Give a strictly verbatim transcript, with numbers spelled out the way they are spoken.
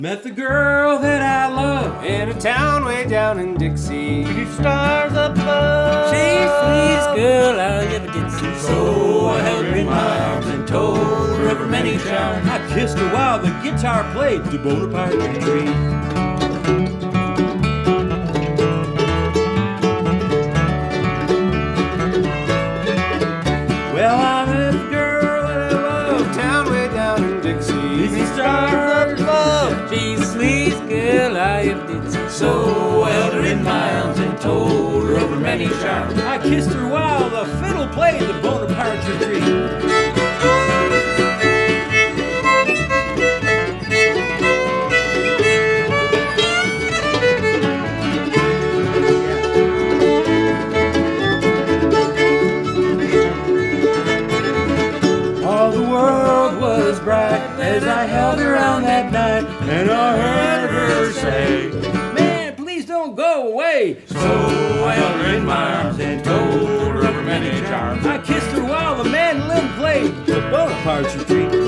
Met the girl that I love in a town way down in Dixie. Two stars above. She's the sweetest girl I ever did see. So I held her in my arms and told her of her many charms. I kissed her while the guitar played the Bonaparte Tree. Well, I met the girl that I love, in a town way down in Dixie. Two stars above. She's the sweetest girl I ever did see. So I held her in my arms and told her of her many charms. I kissed her while the fiddle played the Bonaparte Tree. All the world was bright as I held her on that night, and I heard her say, "Man, please don't go away." So I held her in my arms and told her of her many charms. I kissed her while the mandolin played the Bonaparte Tree.